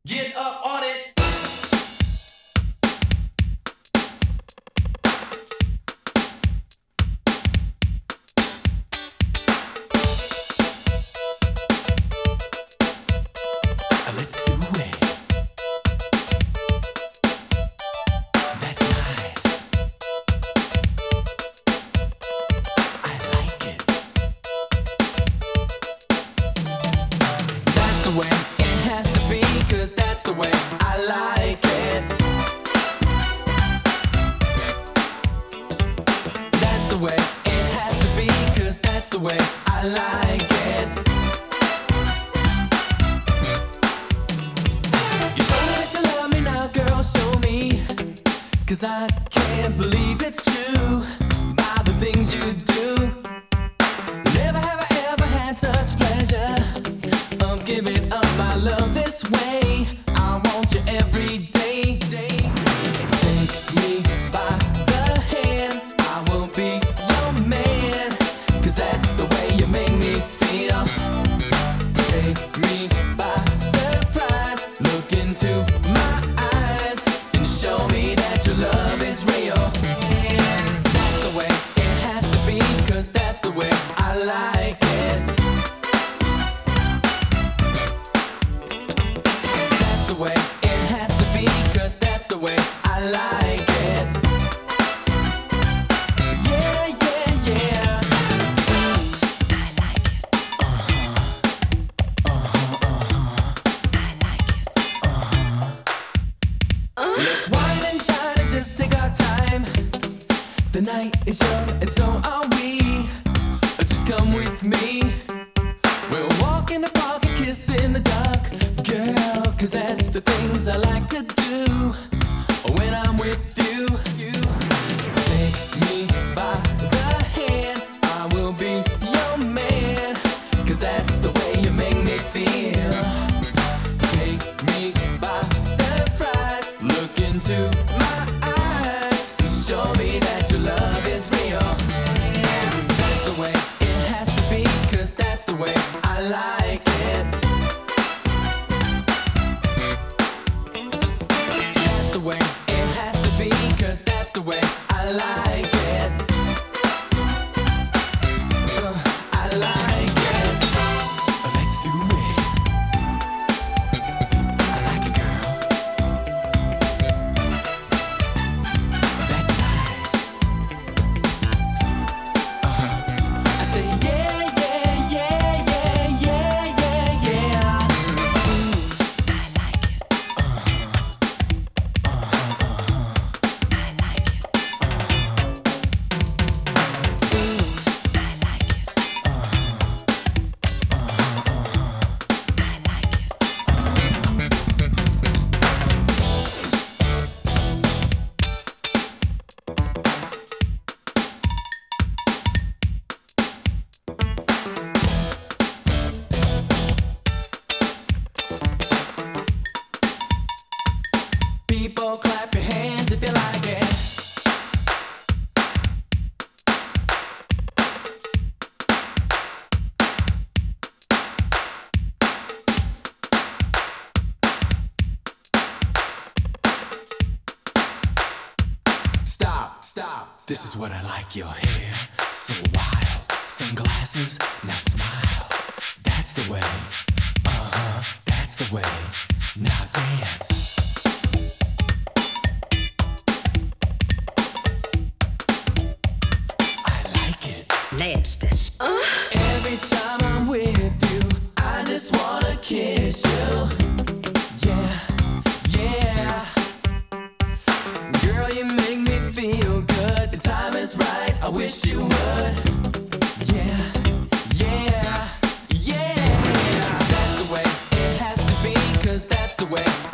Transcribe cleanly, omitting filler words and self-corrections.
Get up on it. Let's do it. That's nice. I like it. That's the way it has to be, 'cause that's the way I like it. That's the way it has to be, 'cause that's the way I like it. You told me that you love me, now girl, show me, 'cause I can't believe it's true by the things you do. Never have I ever had such pleasure of giving up my love this way. I want you every day. Take me by the hand, I will be your man, 'cause that's the way you make me feel. Take me by surprise, look into my eyes and show me that your love is real. That's the way it has to be, 'cause that's the way I like it. That's the way it has to be, 'cause that's the way I like it. Yeah, yeah, yeah. I like it. I like it. Let's wine and dine and just take our time. The night is young and so are we. Just come with me. We'll walk in the park and kiss in the dark, girl, 'cause that's the things I like to do when I'm with you. Take me by the hand, I will be your man, 'cause that's the way you make me feel. Take me by surprise, look into my eyes, show me that your love is real. That's the way it has to be, 'cause that's the way I like it. That's the way it has to be, 'cause that's the way I like it. I like it. Let's do it. I like it, girl. That's nice. I say yeah, yeah, yeah, yeah, yeah, yeah, yeah. I like it. I like it. I like it. I like it. People clap your hands if you like it. Stop. This is what I like. Your hair so wild, sunglasses, now smile. That's the way. That's the way. Now dance. I like it. Nasty. Every time I'm with you, I just wanna kiss you. Yeah, yeah. Girl, you make me feel good. The time is right, I wish you would. Yeah, yeah, yeah. That's the way it has to be, 'cause that's the way